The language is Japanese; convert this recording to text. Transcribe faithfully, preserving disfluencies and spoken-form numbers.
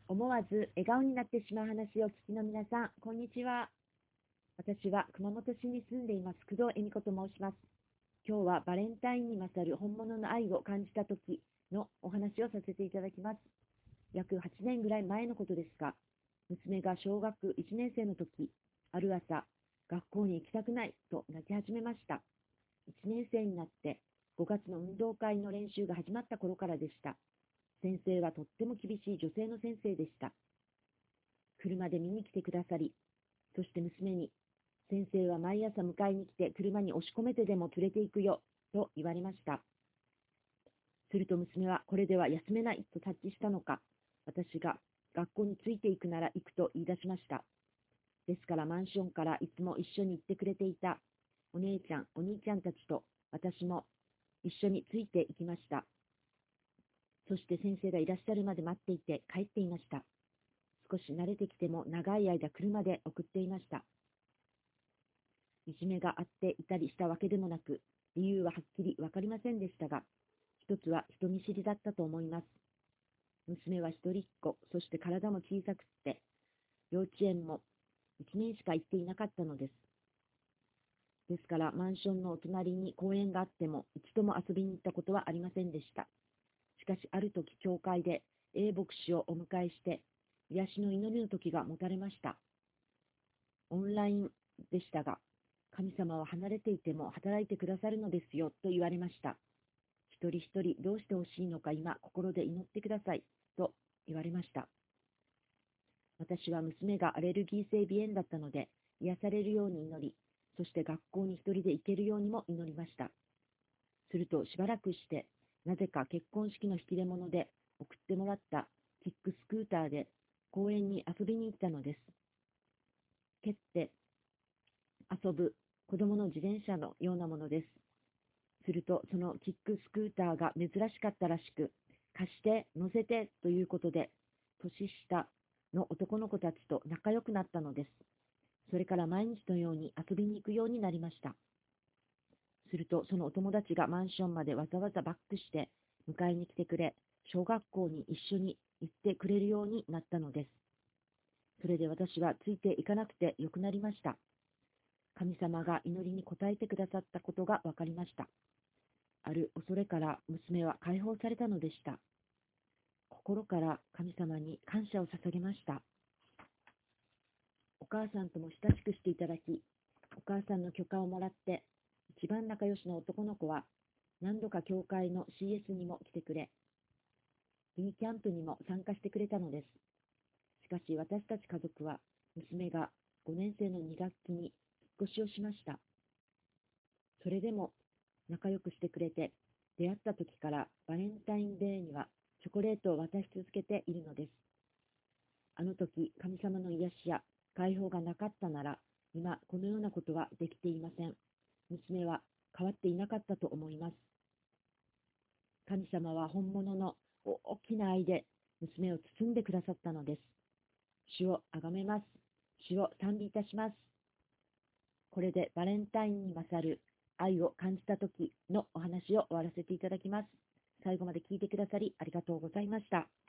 思わず笑顔になってしまう話を聞きの皆さん、こんにちは。私は熊本市に住んでいます工藤恵美子と申します。今日はバレンタインに勝る本物の愛を感じた時のお話をさせていただきます。約はちねんぐらい前のことですが、娘が小学いちねん生の時、ある朝、学校に行きたくないと泣き始めました。いちねん生になってごがつの運動会の練習が始まった頃からでした。先生はとっても厳しい女性の先生でした。車で見に来てくださり、そして娘に、先生は毎朝迎えに来て車に押し込めてでも連れて行くよ、と言われました。すると娘はこれでは休めないと察知したのか、私が学校についていくなら行くと言い出しました。ですからマンションからいつも一緒に行ってくれていたお姉ちゃん、お兄ちゃんたちと私も一緒について行きました。そして先生がいらっしゃるまで待っていて帰っていました。少し慣れてきても長い間車で送っていました。いじめがあっていたりしたわけでもなく、理由ははっきりわかりませんでしたが、一つは人見知りだったと思います。娘は一人っ子、そして体も小さくって、幼稚園もいちねんしか行っていなかったのです。ですからマンションのお隣に公園があっても一度も遊びに行ったことはありませんでした。しかしある時教会で A 牧師をお迎えして癒しの祈りの時が持たれました。オンラインでしたが、神様は離れていても働いてくださるのですよと言われました。一人一人どうしてほしいのか今心で祈ってくださいと言われました。私は娘がアレルギー性鼻炎だったので癒されるように祈り、そして学校に一人で行けるようにも祈りました。するとしばらくして、なぜか結婚式の引き出物で送ってもらったキックスクーターで公園に遊びに行ったのです。蹴って遊ぶ子供の自転車のようなものです。するとそのキックスクーターが珍しかったらしく、貸して乗せてということで年下の男の子たちと仲良くなったのです。それから毎日のように遊びに行くようになりました。するとそのお友達がマンションまでわざわざバックして迎えに来てくれ、小学校に一緒に行ってくれるようになったのです。それで私はついていかなくてよくなりました。神様が祈りに応えてくださったことが分かりました。ある恐れから娘は解放されたのでした。心から神様に感謝を捧げました。お母さんとも親しくしていただき、お母さんの許可をもらって、一番仲良しの男の子は何度か教会の シーエス にも来てくれ、B キャンプにも参加してくれたのです。しかし私たち家族は娘がごねん生のに学期に引っ越しをしました。それでも仲良くしてくれて、出会った時からバレンタインデーにはチョコレートを渡し続けているのです。あの時神様の癒しや解放がなかったなら、今このようなことはできていません。娘は変わっていなかったと思います。神様は本物の大きな愛で娘を包んでくださったのです。主をあがめます。主を賛美いたします。これでバレンタインに勝る愛を感じた時のお話を終わらせていただきます。最後まで聞いてくださりありがとうございました。